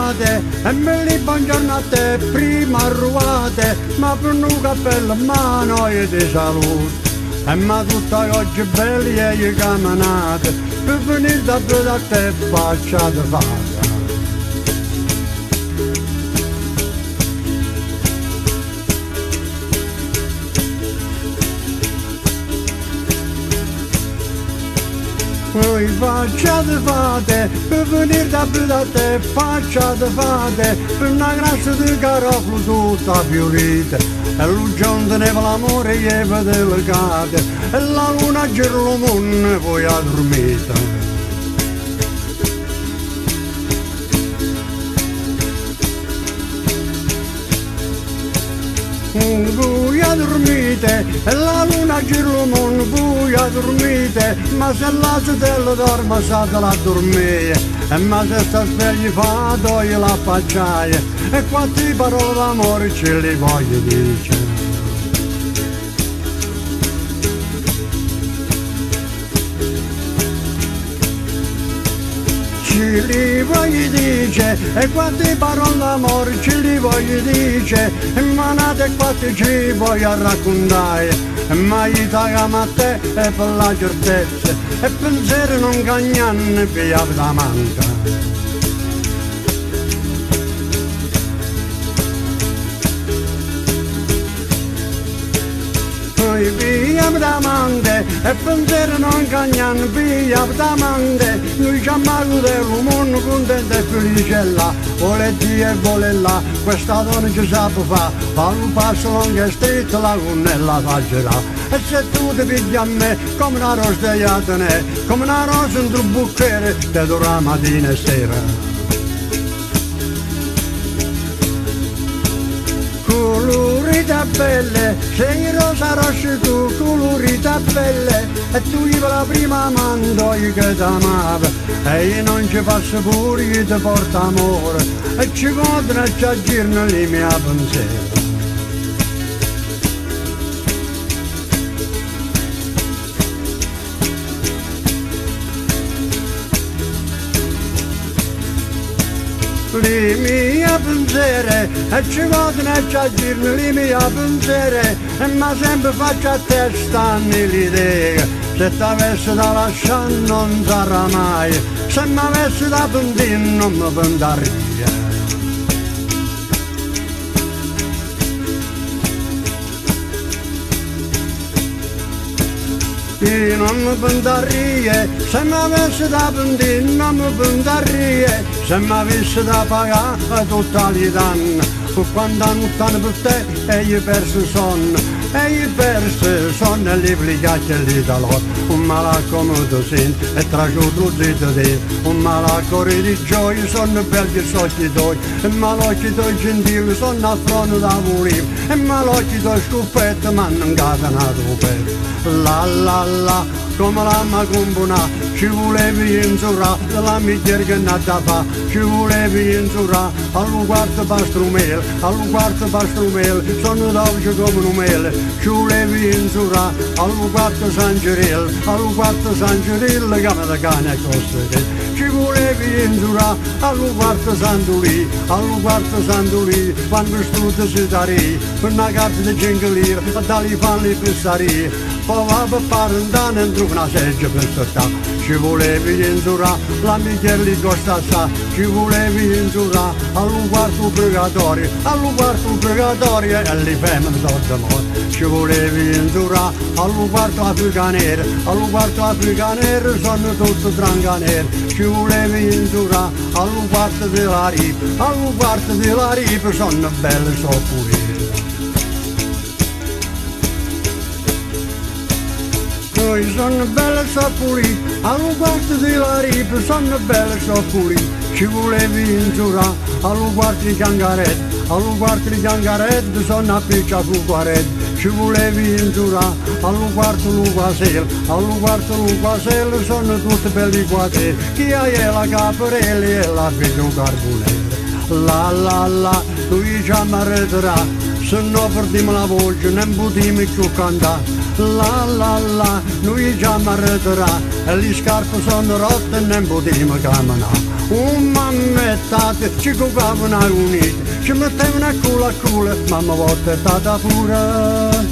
arrivate e me li buongiorno a te prima arruate, ma per un cappello in mano io ti saluto. E ma tutta oggi belli e gli camminate, per venire da te faccia da fare. Voi facciate fate, per venire da te facciate fate, per una grazia di caroflo tutta fiorita, e l'uggione teneva l'amore lieve delicate, e la luna gira lo mondo e voi addormite. Buia dormite, e la luna gira il mondo, buia dormite, ma se la stella dorme sa te la dormire, e ma se sta svegli fa toglie la facciaia, e quante parole d'amore ce li voglio dire. Ce li voglio dice, e quante parole d'amore ce li voglio dice, e manate quante ci voglio raccontare, e ma gli tagamo a te e per la certezza, e pensiero non cagnano via da manca. Via da mande, e pensiero non cagnano via da mande, noi ci ammago del mondo contento e felice là, vuole Dio e vuole là, questa donna ci sa fa un passo lungo e stretto la gonnella faccerà, e se tu ti pigli a me come una rosa di atene, come una rosa in un bucchiere, te durerà mattina e sera. Colorita belle, sei rosa rossa tu, colorita belle, e tu gli la prima mando che ti amava, e io non ci passo pure che ti porta amore, e ci contra e ci aggirano le mie pensieri. Le mie pensiere, e ci vogliono e ci aggirano le mie pensiere, e ma sempre faccio a testa nell'idea, se ti avessi da lasciare non sarà mai, se mi avessi da pentire non mi pentarei. Io non mi pentarei, se mi avessi da pentire non mi pentarei, se mi avessi da pagare tutta l'età, quando hanno per te e gli perso il sonno, e gli perso il sonno e li pligliacci e li talò, un malacco come tu senti e trasciuto zitto te, un malacco di gioia, sono belli i occhi tuoi, e malocchi tuoi gentili sono a fronte da volere, e malocchi tuoi scuffetti ma non catenato petto. La la la, come la macumbuna, ci volevi insurà, la migliore che nata fa, ci volevi insurà, allo quarto pastrumel, allo quarto pastrumel, sono dolce come un mele, ci volevi insurà, allo quarto San Giril, allo quarto San Giril, game da cane e coste, ci volevi insurà, allo quarto Sant'Uli, allo quarto Sant'Uli, quando studio si darì, per una carta di 5 lire, a dali panni pissarì, poi va per parentare dentro una seggia per sottare, ci volevi insurà, la migliore li costa sa, ci volevi insurà, allo quarto purgatorio, allo quarto purgatorio, e li femmine sotto morte, ci volevi insurà, allo quarto africanere, allo quarto africanere, sono tutto tranganere, ci volevi insurà, allo quarto della ripa, allo quarto della ripa, sono belle soppure. Noi sono belle soppuri, allo quarto della ripa, sono belle soppuri, ci volevi insurà, allo quarto di Cangaretto, allo quarto di Cangaretto, sono a piccia fuquaretto, ci volevi insurà, allo quarto Luquasel, allo quarto Luquasel, sono tutti belli quadri, chi ha la caparelli e la figlio carbonello. La la la, lui ci ammaretterà, se no perdiamo la voce, non potremo più cantare. La la la, noi già m'arreterà, e le scarpe sono rotte e non potremo camminare. Un mammetta d'estate ci giocavano uniti, ci mettevano a culo, mamma a volte è stata pure.